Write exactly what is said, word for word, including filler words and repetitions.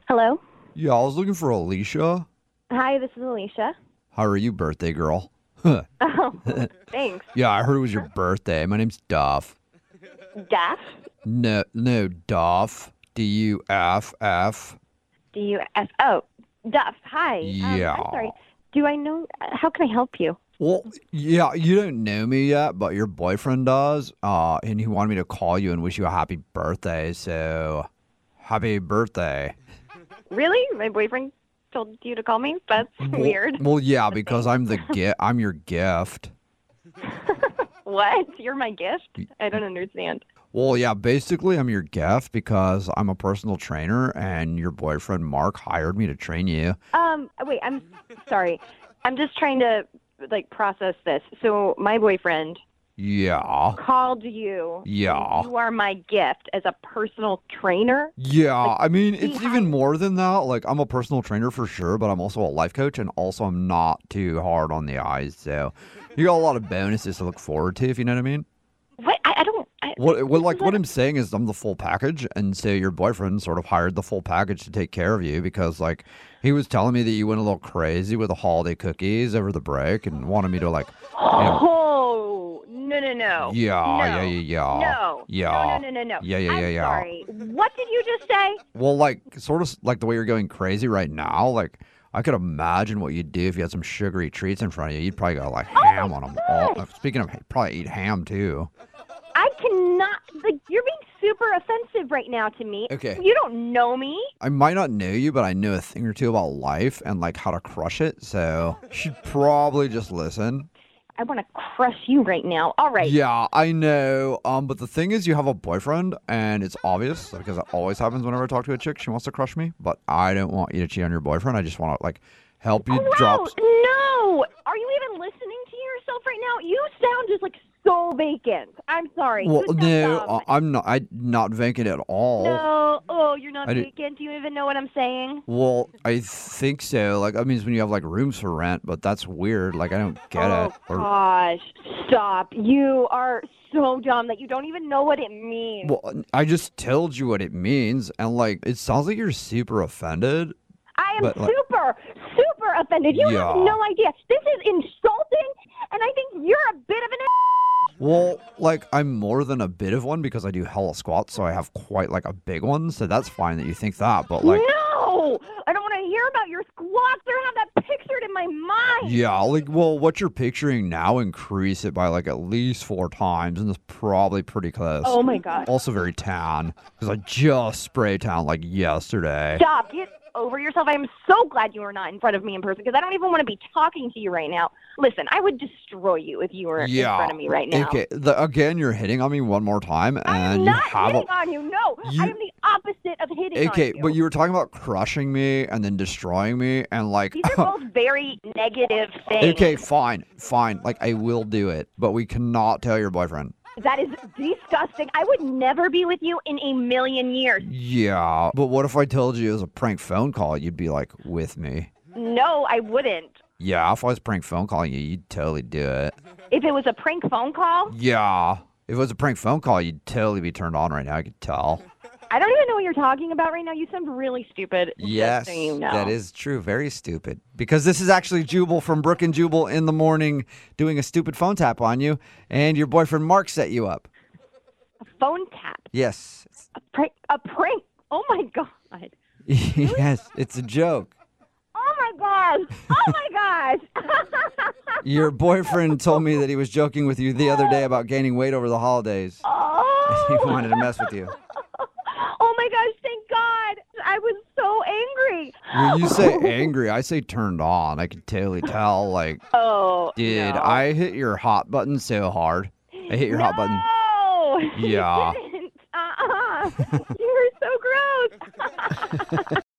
Hello? Yeah, I was looking for Alicia. Hi, this is Alicia. How are you, birthday girl? Oh, thanks. Yeah, I heard it was your birthday. My name's Duff. Daff? No, no, Duff. D U F F. D U F. Oh, Duff. Hi. Yeah. Um, I'm sorry. Do I know? How can I help you? Well, yeah, you don't know me yet, but your boyfriend does. Uh, and he wanted me to call you and wish you a happy birthday. So, happy birthday. Really? My boyfriend told you to call me? That's Well, weird. well, yeah, because I'm the gift. I'm your gift. What? You're my gift? I don't understand. Well, yeah, basically I'm your gift because I'm a personal trainer and your boyfriend Mark hired me to train you. Um, wait, I'm sorry. I'm just trying to, like, process this. So, my boyfriend Yeah. called you. Yeah. You are my gift as a personal trainer? Yeah, I mean, he it's even more than that. Like, I'm a personal trainer for sure, but I'm also a life coach, and also I'm not too hard on the eyes. So, you got a lot of bonuses to look forward to, if you know what I mean. What? I, I don't. I, What, what this like, is what like- I'm saying is, I'm the full package, and so your boyfriend sort of hired the full package to take care of you because, like, he was telling me that you went a little crazy with the holiday cookies over the break and wanted me to, like, you know, Oh, no, no, no. yeah, no. yeah, yeah, yeah, No. yeah. No, no, no, no, no. Yeah, yeah, I'm yeah, yeah. sorry. What did you just say? Well, like, sort of like the way you're going crazy right now, like, I could imagine what you'd do if you had some sugary treats in front of you. You'd probably go, like, ham on them. All. uh, Speaking of, probably eat ham, too. I cannot. Like, you're being super offensive right now to me. Okay. You don't know me. I might not know you, but I know a thing or two about life and, like, how to crush it, so you should probably just listen. I want to crush you right now. All right. Yeah, I know. Um, but the thing is, you have a boyfriend, and it's obvious because it always happens whenever I talk to a chick. She wants to crush me, but I don't want you to cheat on your boyfriend. I just want to like help you Oh, no, drop. no. Are you even listening to yourself right now? You sound just like so vacant. I'm sorry. Well, You sound no, dumb. uh, I'm not. I'm not vacant at all. No. Oh, you're not I do- vacant. Do you even know what I'm saying? Well, I think so. Like, that means when you have like rooms for rent, but that's weird. Like, I don't get oh, it. Or, gosh. Stop. You are so dumb that you don't even know what it means. well, I just told you what it means, and like, it sounds like you're super offended. I am but, like- super, super offended. You Yeah. have no idea. This is insulting, and I think you're a bit of an Well, like, I'm more than a bit of one because I do hella squats, so I have quite like a big one. So that's fine that you think that, but like, No! I don't want to hear about your squats or have that pictured in my mind. yeah, like, well, what you're picturing now, increase it by like at least four times, and it's probably pretty close. Oh, my God. Also very tan because I just spray tan like yesterday. Stop. Get over yourself. I am so glad you are not in front of me in person because I don't even want to be talking to you right now. Listen, I would destroy you if you were Yeah. in front of me right now. Okay. The, again, you're hitting on me one more time, and I'm you not have hitting a. on you. No, You- I am the opposite of hitting Okay, on you. but you were talking about crushing me and then destroying me, and like. These are both very negative things. Okay, fine, fine. Like, I will do it, but we cannot tell your boyfriend. That is disgusting. I would never be with you in a million years. Yeah, but what if I told you it was a prank phone call? You'd be like, with me. No, I wouldn't. Yeah, if I was prank phone calling you, you'd totally do it. If it was a prank phone call, Yeah, if it was a prank phone call, you'd totally be turned on right now. I could tell. I don't even know what you're talking about right now. You sound really stupid. Yes, just so you know. that is true. Very stupid. Because this is actually Jubal from Brook and Jubal in the morning doing a stupid phone tap on you, and your boyfriend Mark set you up. A phone tap. Yes. A prank. A prank. Oh my god. Yes, it's a joke. Oh my god. Oh my gosh. Your boyfriend told me that he was joking with you the other day about gaining weight over the holidays. oh. He wanted to mess with you. Oh my gosh. Thank God. I was so angry. When you say angry, I say turned on. I could totally tell. Like, Oh. dude, no. I hit your hot button so hard. I hit your hot button. No. Yeah. You didn't. Uh-uh. You're so gross.